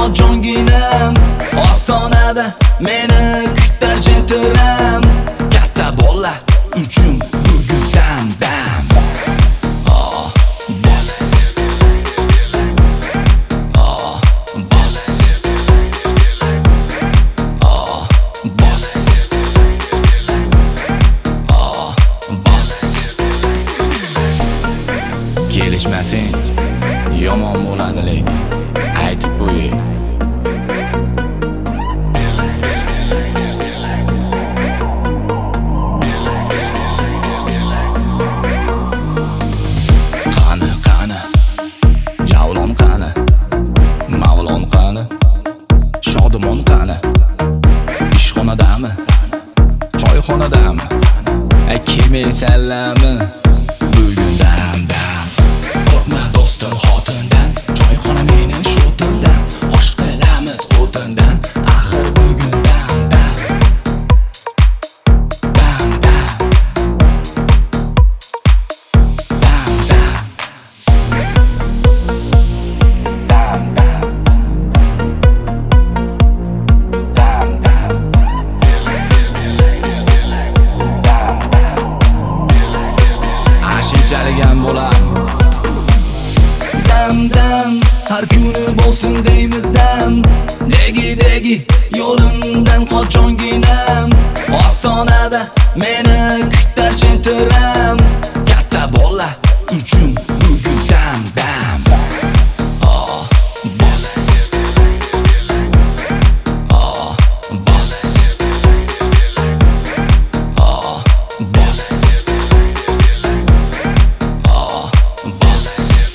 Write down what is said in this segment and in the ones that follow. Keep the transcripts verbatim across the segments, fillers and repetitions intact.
xo'jonginam. Ostonada meni kutar jentiram. Katta bola uchun bugun dam dam. Oh, boss. Oh, boss. Oh, boss. Oh, boss. Kelishmasang yomon bo'ladi, lekin aytib qo'ying. Qani qani Javlon qani, Mavlon qani, Shodimon qani, ishxonadami, choyxonadami, ay kelmaysanlarmi bugun dam dam. Qo'rqma do'stim xotindan, choyxona meni sho'timdan, osh qilamiz o'tindan, axir bugun dam dam. Dam dam. Dam dam. Dam dam. Dam dam. Dam dam. Ashunchalik ham bo'larmi? Dam dam, har kuni bo'lsin deymiz dam. Degi degi yo'limdan xo'jonginam. Ostonada meni kutar jentiram. Katta bola uchun bugun dam dam. Oh, boss. Oh, boss. Oh, boss. Oh, boss.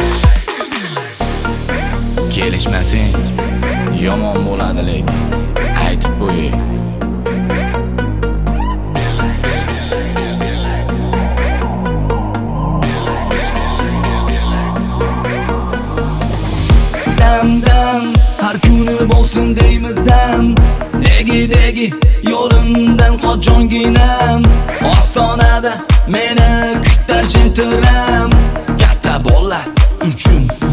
Kelishmasang yomon bo'ladi, lekin aytib qo'ying. Dam dam, har kuni bo'lsin deymiz dam. Degi degi yo'limdan xo'jonginam. Ostonada meni kutar jentiram. Katta bola uchun